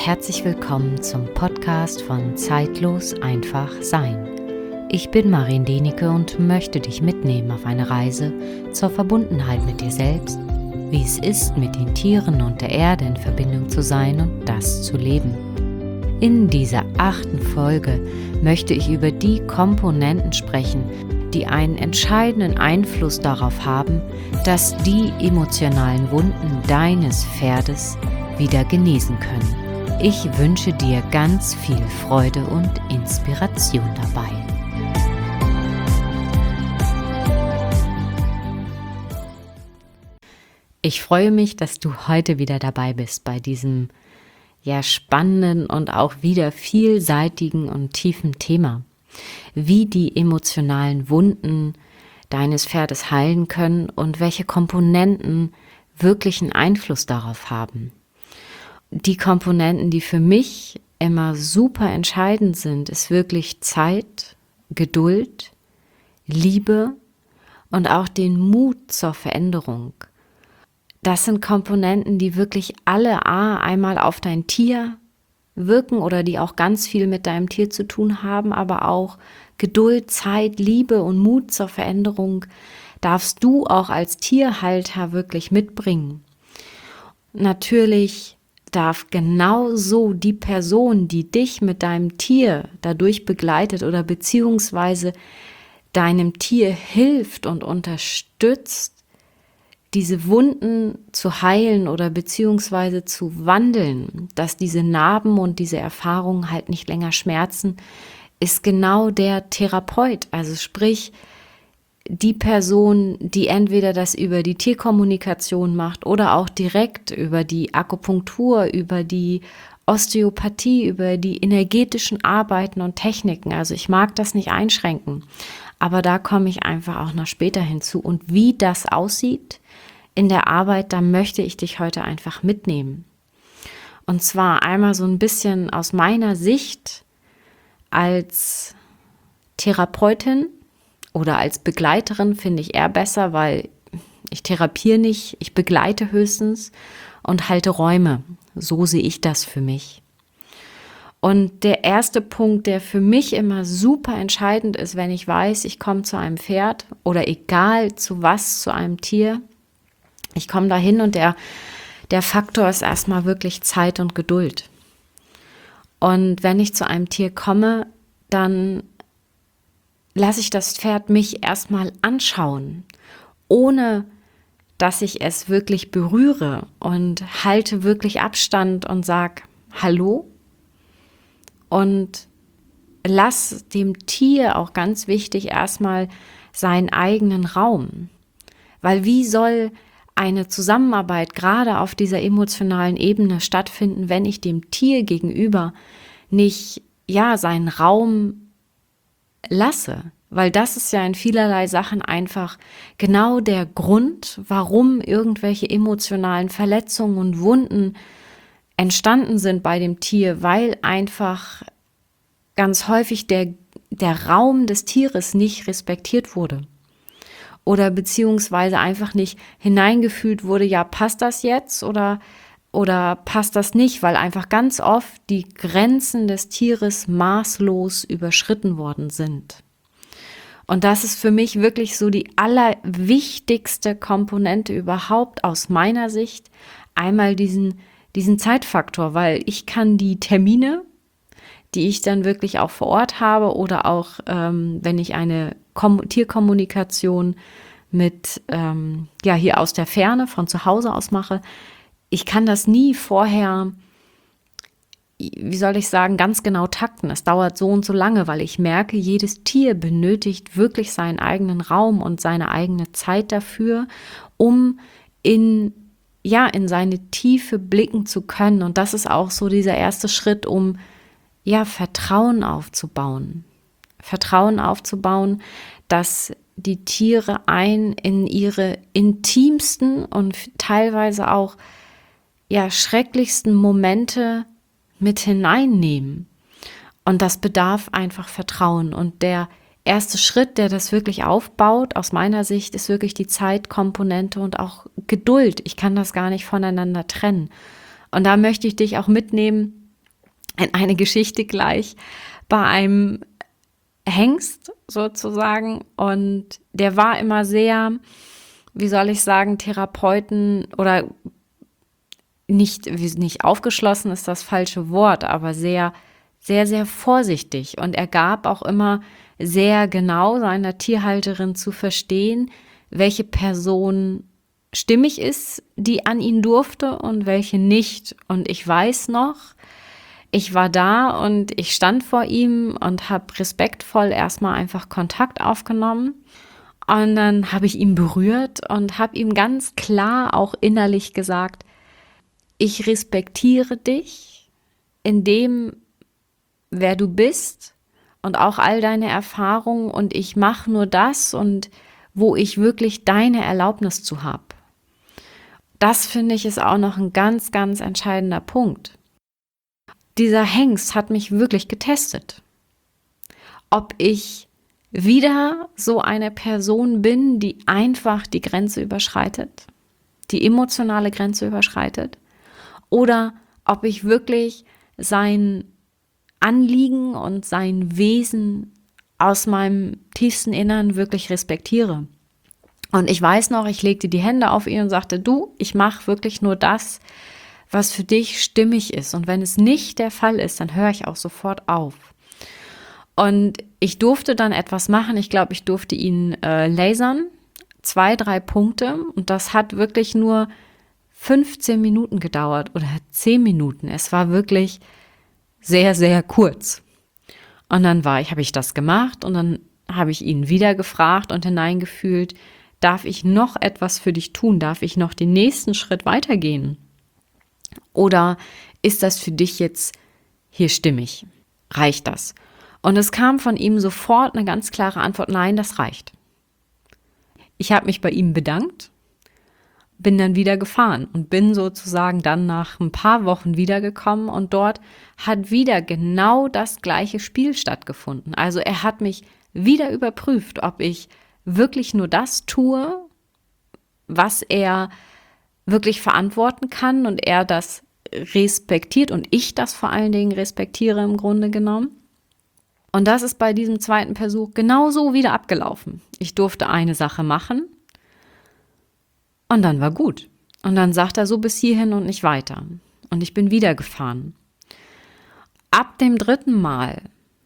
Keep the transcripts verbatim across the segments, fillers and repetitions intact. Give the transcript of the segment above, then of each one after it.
herzlich willkommen zum Podcast von Zeitlos einfach sein. Ich bin Marin Denike und möchte dich mitnehmen auf eine Reise zur Verbundenheit mit dir selbst, wie es ist, mit den Tieren und der Erde in Verbindung zu sein und das zu leben. In dieser achten Folge möchte ich über die Komponenten sprechen, die einen entscheidenden Einfluss darauf haben, dass die emotionalen Wunden deines Pferdes wieder genesen können. Ich wünsche dir ganz viel Freude und Inspiration dabei. Ich freue mich, dass du heute wieder dabei bist bei diesem ja spannenden und auch wieder vielseitigen und tiefen Thema, wie die emotionalen Wunden deines Pferdes heilen können und welche Komponenten wirklichen Einfluss darauf haben. Die Komponenten, die für mich immer super entscheidend sind, ist wirklich Zeit, Geduld, Liebe und auch den Mut zur Veränderung. Das sind Komponenten, die wirklich alle A, einmal auf dein Tier wirken oder die auch ganz viel mit deinem Tier zu tun haben, aber auch Geduld, Zeit, Liebe und Mut zur Veränderung darfst du auch als Tierhalter wirklich mitbringen. Natürlich darf genauso die Person, die dich mit deinem Tier dadurch begleitet oder beziehungsweise deinem Tier hilft und unterstützt, diese Wunden zu heilen oder beziehungsweise zu wandeln, dass diese Narben und diese Erfahrungen halt nicht länger schmerzen, ist genau der Therapeut. Also sprich, die Person, die entweder das über die Tierkommunikation macht oder auch direkt über die Akupunktur, über die Osteopathie, über die energetischen Arbeiten und Techniken. Also ich mag das nicht einschränken, aber da komme ich einfach auch noch später hinzu. Und wie das aussieht in der Arbeit, da möchte ich dich heute einfach mitnehmen. Und zwar einmal so ein bisschen aus meiner Sicht als Therapeutin oder als Begleiterin, finde ich eher besser, weil ich therapiere nicht, ich begleite höchstens und halte Räume. So sehe ich das für mich. Und der erste Punkt, der für mich immer super entscheidend ist, wenn ich weiß, ich komme zu einem Pferd oder egal zu was, zu einem Tier, ich komme da hin und der, der Faktor ist erstmal wirklich Zeit und Geduld. Und wenn ich zu einem Tier komme, dann lasse ich das Pferd mich erstmal anschauen, ohne dass ich es wirklich berühre und halte wirklich Abstand und sage Hallo und lass dem Tier auch ganz wichtig erstmal seinen eigenen Raum. Weil wie soll eine Zusammenarbeit gerade auf dieser emotionalen Ebene stattfinden, wenn ich dem Tier gegenüber nicht ja seinen Raum lasse, weil das ist ja in vielerlei Sachen einfach genau der Grund, warum irgendwelche emotionalen Verletzungen und Wunden entstanden sind bei dem Tier, weil einfach ganz häufig der, der Raum des Tieres nicht respektiert wurde oder beziehungsweise einfach nicht hineingefühlt wurde, ja, passt das jetzt oder Oder passt das nicht, weil einfach ganz oft die Grenzen des Tieres maßlos überschritten worden sind. Und das ist für mich wirklich so die allerwichtigste Komponente überhaupt aus meiner Sicht. Einmal diesen, diesen Zeitfaktor, weil ich kann die Termine, die ich dann wirklich auch vor Ort habe oder auch ähm, wenn ich eine Kom- Tierkommunikation mit, ähm, ja, hier aus der Ferne von zu Hause aus mache, ich kann das nie vorher, wie soll ich sagen, ganz genau takten. Es dauert so und so lange, weil ich merke, jedes Tier benötigt wirklich seinen eigenen Raum und seine eigene Zeit dafür, um in, ja, in seine Tiefe blicken zu können. Und das ist auch so dieser erste Schritt, um ja, Vertrauen aufzubauen. Vertrauen aufzubauen, dass die Tiere ein in ihre intimsten und teilweise auch ja, schrecklichsten Momente mit hineinnehmen. Und das bedarf einfach Vertrauen. Und der erste Schritt, der das wirklich aufbaut, aus meiner Sicht, ist wirklich die Zeitkomponente und auch Geduld. Ich kann das gar nicht voneinander trennen. Und da möchte ich dich auch mitnehmen, in eine Geschichte gleich bei einem Hengst sozusagen, und der war immer sehr, wie soll ich sagen, Therapeuten oder nicht, nicht aufgeschlossen ist das falsche Wort, aber sehr, sehr, sehr vorsichtig, und er gab auch immer sehr genau seiner Tierhalterin zu verstehen, welche Person stimmig ist, die an ihn durfte und welche nicht. Und ich weiß noch, ich war da und ich stand vor ihm und habe respektvoll erstmal einfach Kontakt aufgenommen. Und dann habe ich ihn berührt und habe ihm ganz klar auch innerlich gesagt, ich respektiere dich in dem, wer du bist und auch all deine Erfahrungen, und ich mache nur das, und wo ich wirklich deine Erlaubnis zu habe. Das finde ich ist auch noch ein ganz, ganz entscheidender Punkt. Dieser Hengst hat mich wirklich getestet, ob ich wieder so eine Person bin, die einfach die Grenze überschreitet, die emotionale Grenze überschreitet, oder ob ich wirklich sein Anliegen und sein Wesen aus meinem tiefsten Innern wirklich respektiere. Und ich weiß noch, ich legte die Hände auf ihn und sagte, du, ich mache wirklich nur das, was für dich stimmig ist. Und wenn es nicht der Fall ist, dann höre ich auch sofort auf. Und ich durfte dann etwas machen. Ich glaube, ich durfte ihn äh, lasern. Zwei, drei Punkte. Und das hat wirklich nur fünfzehn Minuten gedauert oder zehn Minuten. Es war wirklich sehr, sehr kurz. Und dann war ich, habe ich das gemacht, und dann habe ich ihn wieder gefragt und hineingefühlt, darf ich noch etwas für dich tun? Darf ich noch den nächsten Schritt weitergehen? Oder ist das für dich jetzt hier stimmig? Reicht das? Und es kam von ihm sofort eine ganz klare Antwort, nein, das reicht. Ich habe mich bei ihm bedankt, bin dann wieder gefahren und bin sozusagen dann nach ein paar Wochen wiedergekommen, und dort hat wieder genau das gleiche Spiel stattgefunden. Also er hat mich wieder überprüft, ob ich wirklich nur das tue, was er wirklich verantworten kann, und er das respektiert und ich das vor allen Dingen respektiere im Grunde genommen. Und das ist bei diesem zweiten Versuch genauso wieder abgelaufen. Ich durfte eine Sache machen und dann war gut. Und dann sagt er so bis hierhin und nicht weiter. Und ich bin wieder gefahren. Ab dem dritten Mal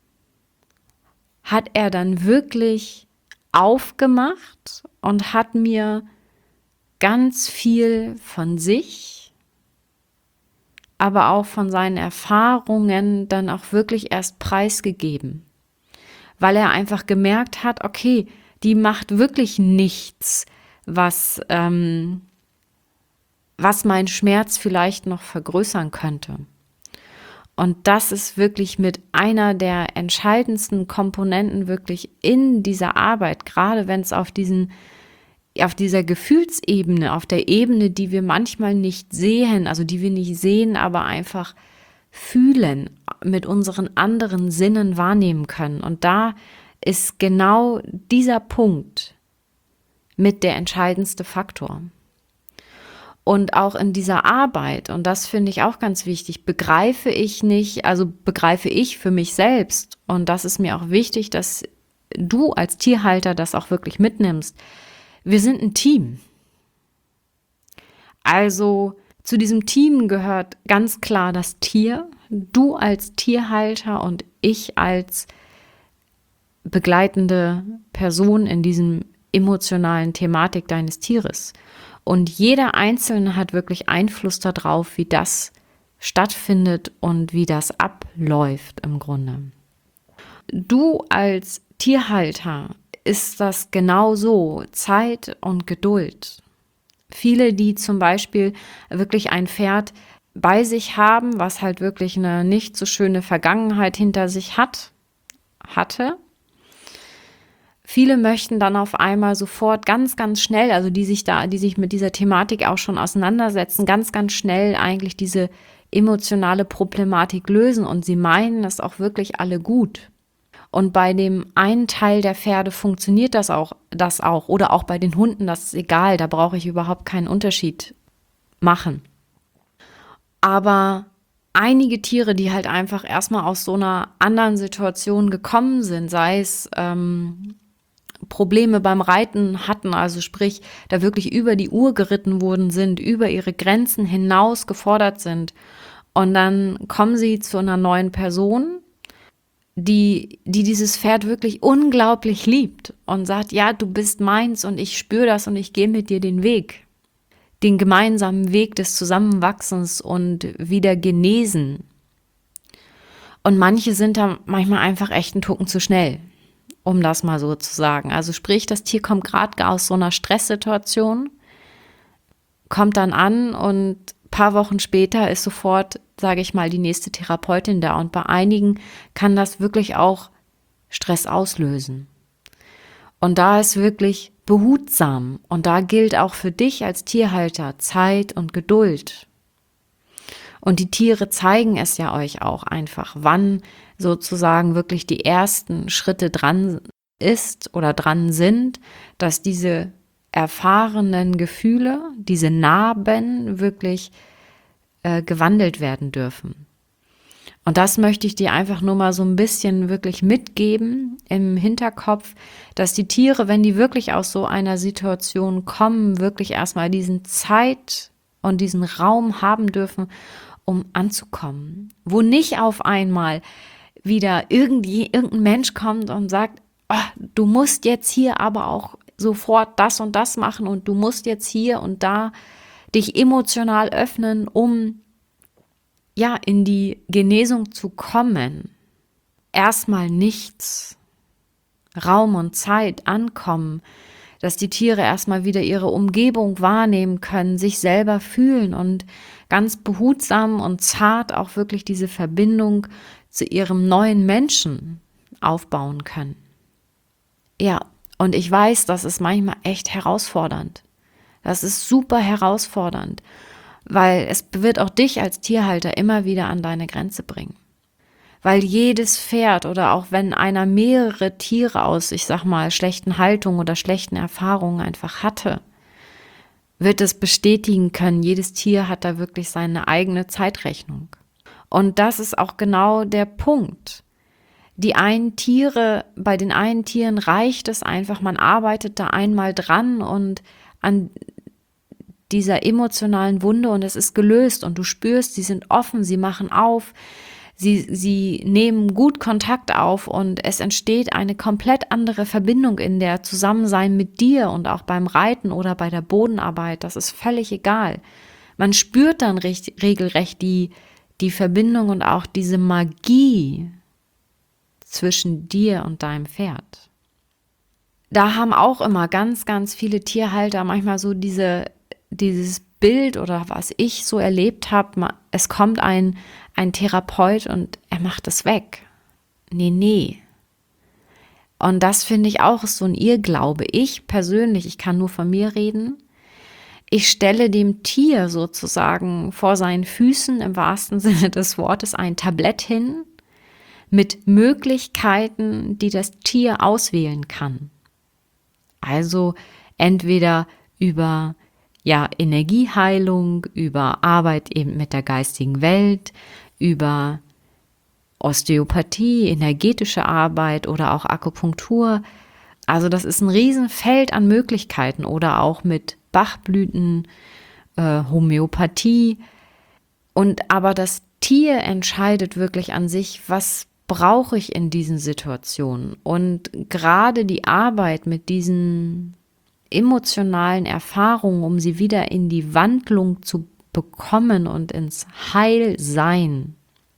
hat er dann wirklich aufgemacht und hat mir ganz viel von sich, aber auch von seinen Erfahrungen dann auch wirklich erst preisgegeben, weil er einfach gemerkt hat, okay, die macht wirklich nichts, was, ähm, was meinen Schmerz vielleicht noch vergrößern könnte. Und das ist wirklich mit einer der entscheidendsten Komponenten wirklich in dieser Arbeit, gerade wenn es auf diesen, auf dieser Gefühlsebene, auf der Ebene, die wir manchmal nicht sehen, also die wir nicht sehen, aber einfach fühlen, mit unseren anderen Sinnen wahrnehmen können. Und da ist genau dieser Punkt mit der entscheidendste Faktor. Und auch in dieser Arbeit, und das finde ich auch ganz wichtig, begreife ich nicht, also begreife ich für mich selbst, und das ist mir auch wichtig, dass du als Tierhalter das auch wirklich mitnimmst. Wir sind ein Team. Also zu diesem Team gehört ganz klar das Tier, du als Tierhalter und ich als begleitende Person in diesem emotionalen Thematik deines Tieres. Und jeder Einzelne hat wirklich Einfluss darauf, wie das stattfindet und wie das abläuft im Grunde. Du als Tierhalter ist das genauso, Zeit und Geduld. Viele, die zum Beispiel wirklich ein Pferd bei sich haben, was halt wirklich eine nicht so schöne Vergangenheit hinter sich hat, hatte, viele möchten dann auf einmal sofort ganz, ganz schnell, also die sich da, die sich mit dieser Thematik auch schon auseinandersetzen, ganz, ganz schnell eigentlich diese emotionale Problematik lösen, und sie meinen das auch wirklich alle gut. Und bei dem einen Teil der Pferde funktioniert das auch, das auch, oder auch bei den Hunden, das ist egal, da brauche ich überhaupt keinen Unterschied machen. Aber einige Tiere, die halt einfach erstmal aus so einer anderen Situation gekommen sind, sei es ähm, Probleme beim Reiten hatten, also sprich, da wirklich über die Uhr geritten worden sind, über ihre Grenzen hinaus gefordert sind. Und dann kommen sie zu einer neuen Person, die, die dieses Pferd wirklich unglaublich liebt und sagt, ja, du bist meins und ich spüre das und ich gehe mit dir den Weg. Den gemeinsamen Weg des Zusammenwachsens und wieder genesen. Und manche sind da manchmal einfach echt einen Tucken zu schnell, um das mal so zu sagen. Also sprich, das Tier kommt gerade aus so einer Stresssituation, kommt dann an und ein paar Wochen später ist sofort, sage ich mal, die nächste Therapeutin da. Und bei einigen kann das wirklich auch Stress auslösen. Und da ist wirklich behutsam. Und da gilt auch für dich als Tierhalter Zeit und Geduld. Und die Tiere zeigen es ja euch auch einfach, wann sozusagen wirklich die ersten Schritte dran ist oder dran sind, dass diese erfahrenen Gefühle, diese Narben wirklich äh, gewandelt werden dürfen. Und das möchte ich dir einfach nur mal so ein bisschen wirklich mitgeben im Hinterkopf, dass die Tiere, wenn die wirklich aus so einer Situation kommen, wirklich erstmal diesen Zeit und diesen Raum haben dürfen, um anzukommen. Wo nicht auf einmal wieder irgendwie, irgendein Mensch kommt und sagt, oh, du musst jetzt hier aber auch sofort das und das machen und du musst jetzt hier und da dich emotional öffnen, um ja, in die Genesung zu kommen. Erstmal nichts. Raum und Zeit ankommen, dass die Tiere erstmal wieder ihre Umgebung wahrnehmen können, sich selber fühlen und ganz behutsam und zart auch wirklich diese Verbindung zu ihrem neuen Menschen aufbauen können. Ja, und ich weiß, das ist manchmal echt herausfordernd. Das ist super herausfordernd. Weil es wird auch dich als Tierhalter immer wieder an deine Grenze bringen. Weil jedes Pferd oder auch wenn einer mehrere Tiere aus, ich sag mal, schlechten Haltungen oder schlechten Erfahrungen einfach hatte, wird es bestätigen können, jedes Tier hat da wirklich seine eigene Zeitrechnung. Und das ist auch genau der Punkt. Die einen Tiere, bei den einen Tieren reicht es einfach, man arbeitet da einmal dran und an dieser emotionalen Wunde und es ist gelöst und du spürst, sie sind offen, sie machen auf, sie, sie nehmen gut Kontakt auf und es entsteht eine komplett andere Verbindung in der Zusammensein mit dir und auch beim Reiten oder bei der Bodenarbeit, das ist völlig egal. Man spürt dann recht, regelrecht die, die Verbindung und auch diese Magie zwischen dir und deinem Pferd. Da haben auch immer ganz, ganz viele Tierhalter manchmal so diese dieses Bild oder was ich so erlebt habe, es kommt ein, ein Therapeut und er macht es weg. Nee, nee. Und das finde ich auch ist so ein Irrglaube. Ich persönlich, ich kann nur von mir reden, ich stelle dem Tier sozusagen vor seinen Füßen im wahrsten Sinne des Wortes ein Tablett hin mit Möglichkeiten, die das Tier auswählen kann. Also entweder über ja, Energieheilung, über Arbeit eben mit der geistigen Welt, über Osteopathie, energetische Arbeit oder auch Akupunktur. Also das ist ein Riesenfeld an Möglichkeiten oder auch mit Bachblüten, äh, Homöopathie. Und aber das Tier entscheidet wirklich an sich, was brauche ich in diesen Situationen. Und gerade die Arbeit mit diesen emotionalen Erfahrungen, um sie wieder in die Wandlung zu bekommen und ins Heilsein,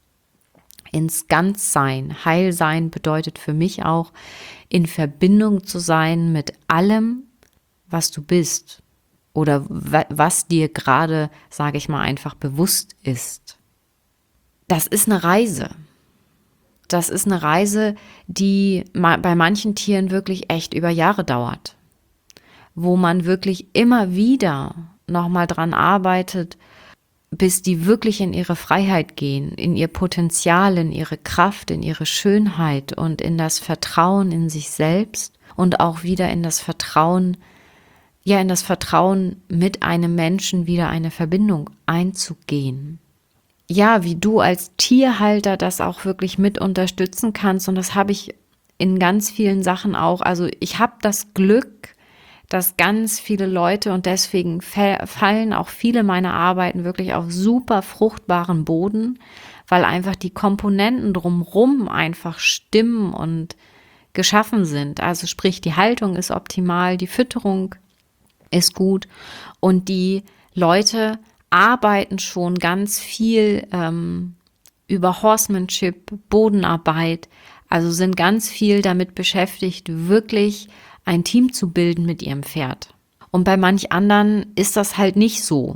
ins Ganzsein. Heilsein bedeutet für mich auch, in Verbindung zu sein mit allem, was du bist oder was dir gerade, sage ich mal, einfach bewusst ist. Das ist eine Reise. Das ist eine Reise, die bei manchen Tieren wirklich echt über Jahre dauert, wo man wirklich immer wieder nochmal dran arbeitet, bis die wirklich in ihre Freiheit gehen, in ihr Potenzial, in ihre Kraft, in ihre Schönheit und in das Vertrauen in sich selbst und auch wieder in das Vertrauen, ja, in das Vertrauen mit einem Menschen wieder eine Verbindung einzugehen. ja, wie du als Tierhalter das auch wirklich mit unterstützen kannst. Und das habe ich in ganz vielen Sachen auch. Also ich habe das Glück, dass ganz viele Leute, und deswegen fallen auch viele meiner Arbeiten wirklich auf super fruchtbaren Boden, weil einfach die Komponenten drumherum einfach stimmen und geschaffen sind. Also sprich, die Haltung ist optimal, die Fütterung ist gut und die Leute arbeiten schon ganz viel ähm, über Horsemanship, Bodenarbeit, also sind ganz viel damit beschäftigt, wirklich ein Team zu bilden mit ihrem Pferd. Und bei manch anderen ist das halt nicht so,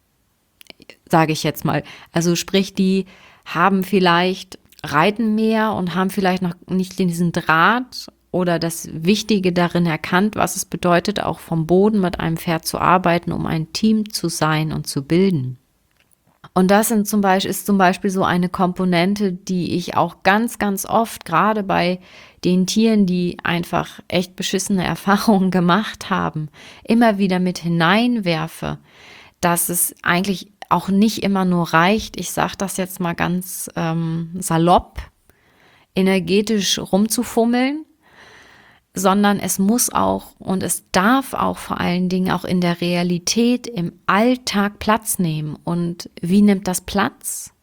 sage ich jetzt mal. Also sprich, die haben vielleicht, reiten mehr und haben vielleicht noch nicht diesen Draht oder das Wichtige darin erkannt, was es bedeutet, auch vom Boden mit einem Pferd zu arbeiten, um ein Team zu sein und zu bilden. Und das sind zum Beispiel, ist zum Beispiel so eine Komponente, die ich auch ganz, ganz oft, gerade bei den Tieren, die einfach echt beschissene Erfahrungen gemacht haben, immer wieder mit hineinwerfe, dass es eigentlich auch nicht immer nur reicht, ich sage das jetzt mal ganz ähm, salopp, energetisch rumzufummeln, sondern es muss auch und es darf auch vor allen Dingen auch in der Realität, im Alltag Platz nehmen. Und wie nimmt das Platz?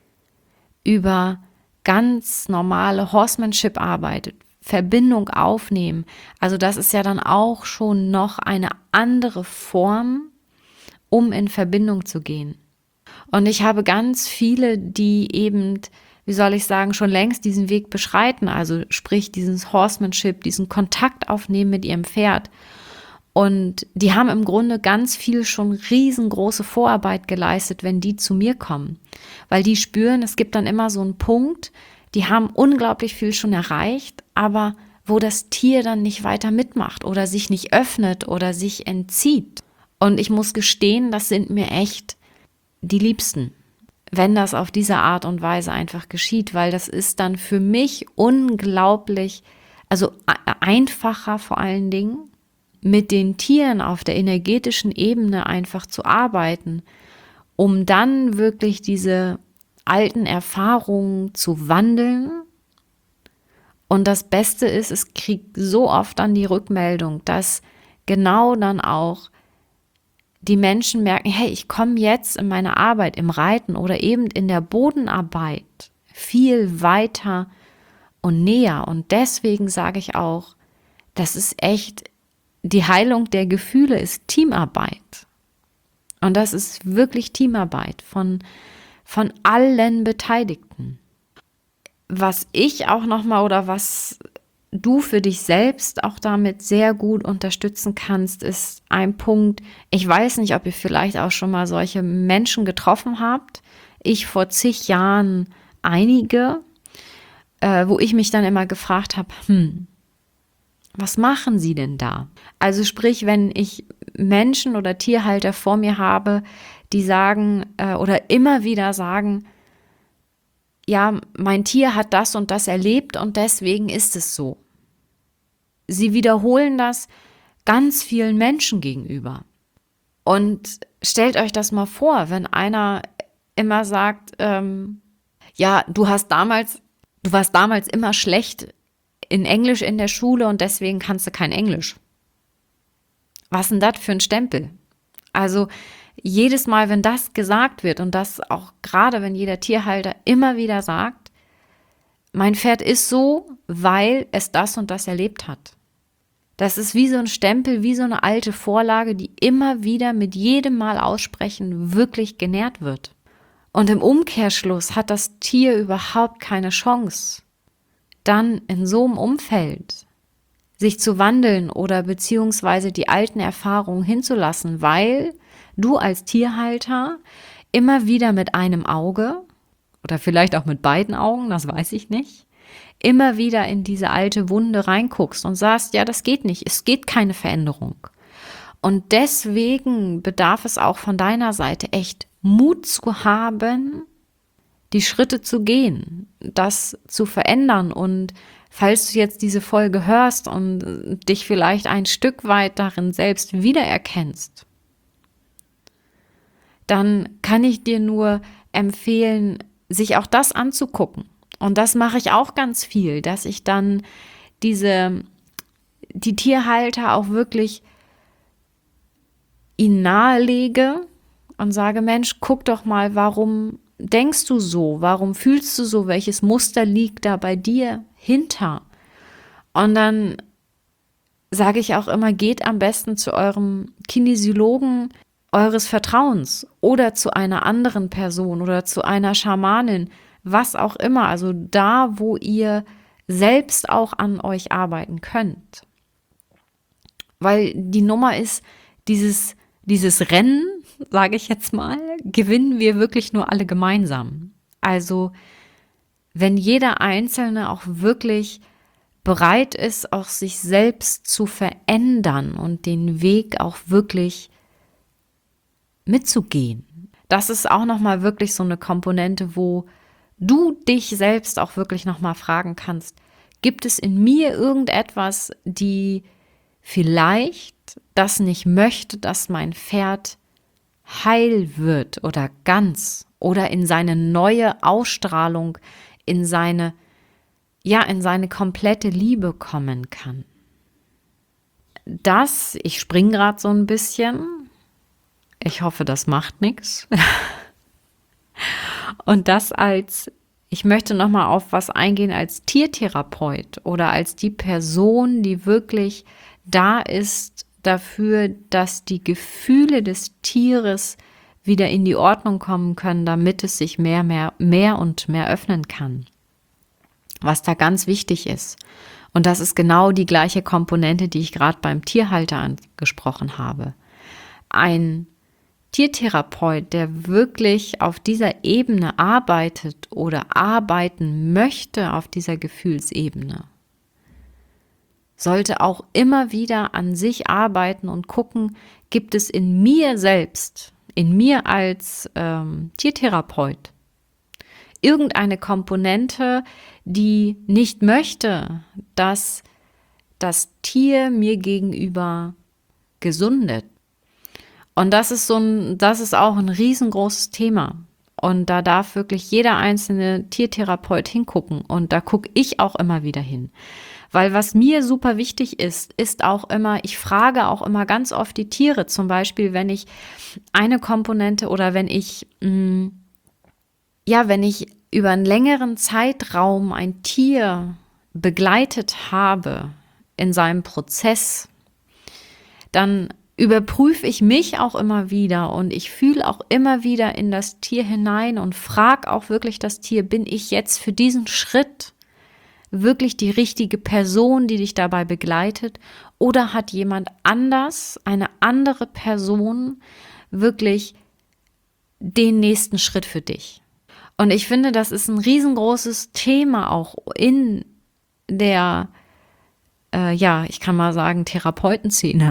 Über ganz normale Horsemanship-Arbeit, Verbindung aufnehmen. Also das ist ja dann auch schon noch eine andere Form, um in Verbindung zu gehen. Und ich habe ganz viele, die eben, wie soll ich sagen, schon längst diesen Weg beschreiten, also sprich dieses Horsemanship, diesen Kontakt aufnehmen mit ihrem Pferd. Und die haben im Grunde ganz viel schon riesengroße Vorarbeit geleistet, wenn die zu mir kommen. Weil die spüren, es gibt dann immer so einen Punkt, die haben unglaublich viel schon erreicht, aber wo das Tier dann nicht weiter mitmacht oder sich nicht öffnet oder sich entzieht. Und ich muss gestehen, das sind mir echt die Liebsten, wenn das auf diese Art und Weise einfach geschieht, weil das ist dann für mich unglaublich, also einfacher vor allen Dingen, mit den Tieren auf der energetischen Ebene einfach zu arbeiten, um dann wirklich diese alten Erfahrungen zu wandeln. Und das Beste ist, es kriegt so oft dann die Rückmeldung, dass genau dann auch die Menschen merken, hey, ich komme jetzt in meiner Arbeit, im Reiten oder eben in der Bodenarbeit viel weiter und näher. Und deswegen sage ich auch, das ist echt, die Heilung der Gefühle ist Teamarbeit. Und das ist wirklich Teamarbeit von, von allen Beteiligten. Was ich auch nochmal oder was du für dich selbst auch damit sehr gut unterstützen kannst, ist ein Punkt, ich weiß nicht, ob ihr vielleicht auch schon mal solche Menschen getroffen habt. Ich vor zig Jahren einige, äh, wo ich mich dann immer gefragt habe, hm, was machen sie denn da? Also sprich, wenn ich Menschen oder Tierhalter vor mir habe, die sagen äh, oder immer wieder sagen, ja, mein Tier hat das und das erlebt und deswegen ist es so. Sie wiederholen das ganz vielen Menschen gegenüber. Und stellt euch das mal vor, wenn einer immer sagt, ähm, ja, du hast damals, du warst damals immer schlecht in Englisch in der Schule und deswegen kannst du kein Englisch. Was ist denn das für ein Stempel? Also jedes Mal, wenn das gesagt wird und das auch gerade, wenn jeder Tierhalter immer wieder sagt, mein Pferd ist so, weil es das und das erlebt hat. Das ist wie so ein Stempel, wie so eine alte Vorlage, die immer wieder mit jedem Mal aussprechen wirklich genährt wird. Und im Umkehrschluss hat das Tier überhaupt keine Chance, dann in so einem Umfeld sich zu wandeln oder beziehungsweise die alten Erfahrungen hinzulassen, weil du als Tierhalter immer wieder mit einem Auge oder vielleicht auch mit beiden Augen, das weiß ich nicht, immer wieder in diese alte Wunde reinguckst und sagst, ja, das geht nicht, es geht keine Veränderung. Und deswegen bedarf es auch von deiner Seite echt Mut zu haben, die Schritte zu gehen, das zu verändern. Und falls du jetzt diese Folge hörst und dich vielleicht ein Stück weit darin selbst wiedererkennst, dann kann ich dir nur empfehlen, sich auch das anzugucken. Und das mache ich auch ganz viel, dass ich dann diese, die Tierhalter auch wirklich ihnen nahelege und sage, Mensch, guck doch mal, warum denkst du so? Warum fühlst du so? Welches Muster liegt da bei dir hinter? Und dann sage ich auch immer, geht am besten zu eurem Kinesiologen eures Vertrauens oder zu einer anderen Person oder zu einer Schamanin, was auch immer, also da, wo ihr selbst auch an euch arbeiten könnt. Weil die Nummer ist, dieses, dieses Rennen, sage ich jetzt mal, gewinnen wir wirklich nur alle gemeinsam. Also wenn jeder Einzelne auch wirklich bereit ist, auch sich selbst zu verändern und den Weg auch wirklich mitzugehen. Das ist auch nochmal wirklich so eine Komponente, wo du dich selbst auch wirklich nochmal fragen kannst, gibt es in mir irgendetwas, die vielleicht das nicht möchte, dass mein Pferd heil wird oder ganz oder in seine neue Ausstrahlung, in seine, ja, in seine komplette Liebe kommen kann. Das, ich springe gerade so ein bisschen, ich hoffe, das macht nichts. Und das als, ich möchte nochmal auf was eingehen, als Tiertherapeut oder als die Person, die wirklich da ist dafür, dass die Gefühle des Tieres wieder in die Ordnung kommen können, damit es sich mehr, mehr, mehr und mehr öffnen kann. Was da ganz wichtig ist. Und das ist genau die gleiche Komponente, die ich gerade beim Tierhalter angesprochen habe. Ein Tiertherapeut, der wirklich auf dieser Ebene arbeitet oder arbeiten möchte, auf dieser Gefühlsebene, sollte auch immer wieder an sich arbeiten und gucken, gibt es in mir selbst, in mir als ähm, Tiertherapeut, irgendeine Komponente, die nicht möchte, dass das Tier mir gegenüber gesundet. Und das ist so ein, das ist auch ein riesengroßes Thema. Und da darf wirklich jeder einzelne Tiertherapeut hingucken. Und da gucke ich auch immer wieder hin. Weil was mir super wichtig ist, ist auch immer, ich frage auch immer ganz oft die Tiere, zum Beispiel, wenn ich eine Komponente oder wenn ich, mh, ja, wenn ich über einen längeren Zeitraum ein Tier begleitet habe in seinem Prozess, dann überprüfe ich mich auch immer wieder und ich fühle auch immer wieder in das Tier hinein und frage auch wirklich das Tier, bin ich jetzt für diesen Schritt wirklich die richtige Person, die dich dabei begleitet, oder hat jemand anders, eine andere Person, wirklich den nächsten Schritt für dich? Und ich finde, das ist ein riesengroßes Thema auch in der, äh, ja, ich kann mal sagen, Therapeutenszene.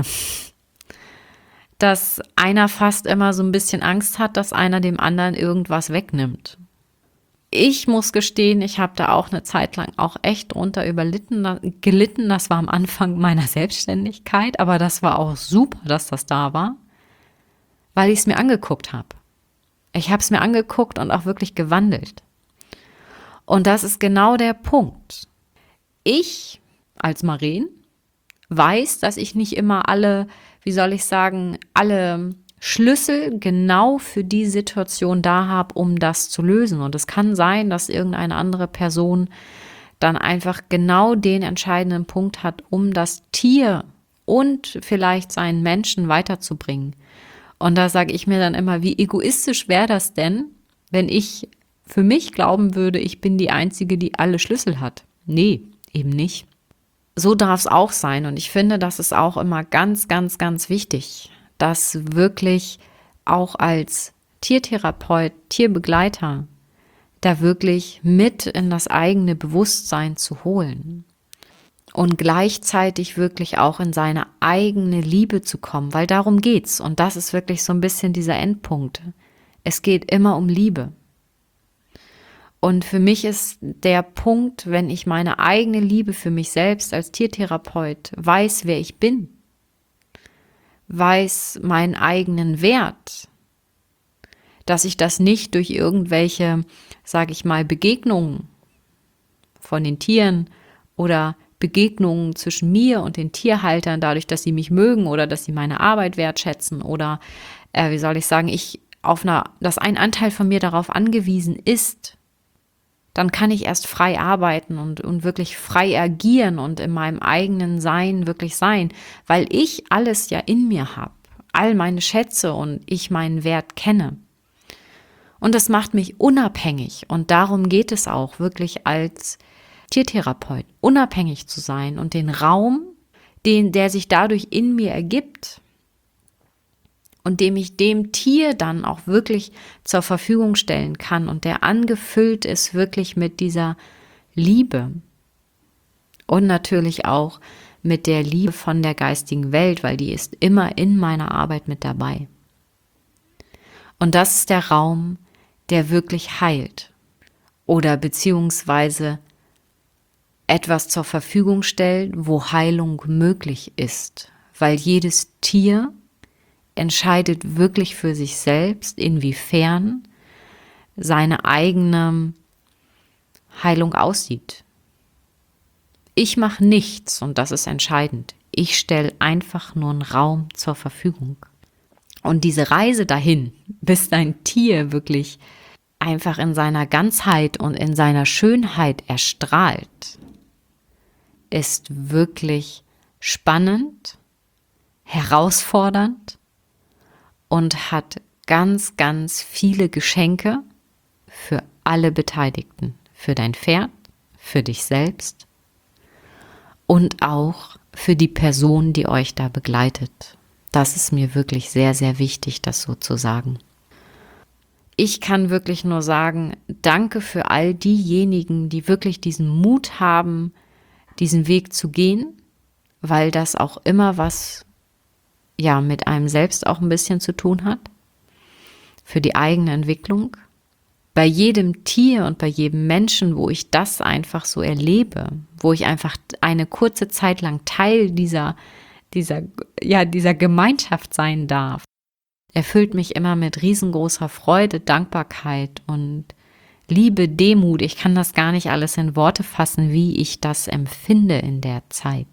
Dass einer fast immer so ein bisschen Angst hat, dass einer dem anderen irgendwas wegnimmt. Ich muss gestehen, ich habe da auch eine Zeit lang auch echt drunter überlitten, gelitten. Das war am Anfang meiner Selbstständigkeit, aber das war auch super, dass das da war, weil ich es mir angeguckt habe. Ich habe es mir angeguckt und auch wirklich gewandelt. Und das ist genau der Punkt. Ich als Maren weiß, dass ich nicht immer alle, wie soll ich sagen, alle Schlüssel genau für die Situation da habe, um das zu lösen. Und es kann sein, dass irgendeine andere Person dann einfach genau den entscheidenden Punkt hat, um das Tier und vielleicht seinen Menschen weiterzubringen. Und da sage ich mir dann immer, wie egoistisch wäre das denn, wenn ich für mich glauben würde, ich bin die Einzige, die alle Schlüssel hat. Nee, eben nicht. So darf es auch sein. Und ich finde, das ist auch immer ganz, ganz, ganz wichtig, dass wirklich auch als Tiertherapeut, Tierbegleiter, da wirklich mit in das eigene Bewusstsein zu holen. Und gleichzeitig wirklich auch in seine eigene Liebe zu kommen, weil darum geht's. Und das ist wirklich so ein bisschen dieser Endpunkt. Es geht immer um Liebe. Und für mich ist der Punkt, wenn ich meine eigene Liebe für mich selbst als Tiertherapeut weiß, wer ich bin, weiß meinen eigenen Wert, dass ich das nicht durch irgendwelche, sage ich mal, Begegnungen von den Tieren oder Begegnungen zwischen mir und den Tierhaltern, dadurch, dass sie mich mögen oder dass sie meine Arbeit wertschätzen oder, äh, wie soll ich sagen, ich auf einer, dass ein Anteil von mir darauf angewiesen ist, dann kann ich erst frei arbeiten und, und wirklich frei agieren und in meinem eigenen Sein wirklich sein, weil ich alles ja in mir habe, all meine Schätze und ich meinen Wert kenne. Und das macht mich unabhängig und darum geht es auch wirklich als Tiertherapeut, unabhängig zu sein und den Raum, den, der sich dadurch in mir ergibt und dem ich dem Tier dann auch wirklich zur Verfügung stellen kann und der angefüllt ist wirklich mit dieser Liebe und natürlich auch mit der Liebe von der geistigen Welt, weil die ist immer in meiner Arbeit mit dabei. Und das ist der Raum, der wirklich heilt oder beziehungsweise etwas zur Verfügung stellt, wo Heilung möglich ist, weil jedes Tier entscheidet wirklich für sich selbst, inwiefern seine eigene Heilung aussieht. Ich mache nichts und das ist entscheidend. Ich stelle einfach nur einen Raum zur Verfügung. Und diese Reise dahin, bis dein Tier wirklich einfach in seiner Ganzheit und in seiner Schönheit erstrahlt, ist wirklich spannend, herausfordernd und hat ganz, ganz viele Geschenke für alle Beteiligten, für dein Pferd, für dich selbst und auch für die Person, die euch da begleitet. Das ist mir wirklich sehr, sehr wichtig, das so zu sagen. Ich kann wirklich nur sagen, danke für all diejenigen, die wirklich diesen Mut haben, diesen Weg zu gehen, weil das auch immer was ja mit einem selbst auch ein bisschen zu tun hat, für die eigene Entwicklung. Bei jedem Tier und bei jedem Menschen, wo ich das einfach so erlebe, wo ich einfach eine kurze Zeit lang Teil dieser, dieser, ja, dieser Gemeinschaft sein darf, erfüllt mich immer mit riesengroßer Freude, Dankbarkeit und Liebe, Demut. Ich kann das gar nicht alles in Worte fassen, wie ich das empfinde in der Zeit.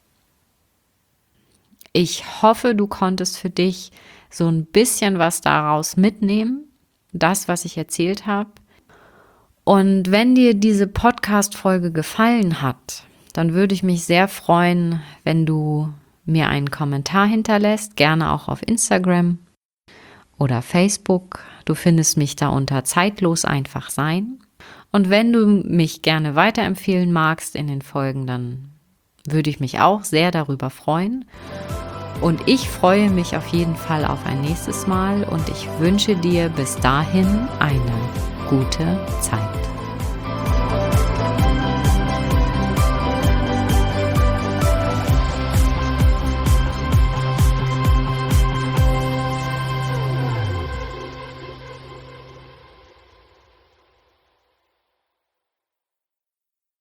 Ich hoffe, du konntest für dich so ein bisschen was daraus mitnehmen, das, was ich erzählt habe. Und wenn dir diese Podcast-Folge gefallen hat, dann würde ich mich sehr freuen, wenn du mir einen Kommentar hinterlässt, gerne auch auf Instagram oder Facebook. Du findest mich da unter Zeitlos einfach sein. Und wenn du mich gerne weiterempfehlen magst in den Folgen, dann würde ich mich auch sehr darüber freuen. Und ich freue mich auf jeden Fall auf ein nächstes Mal und ich wünsche dir bis dahin eine gute Zeit.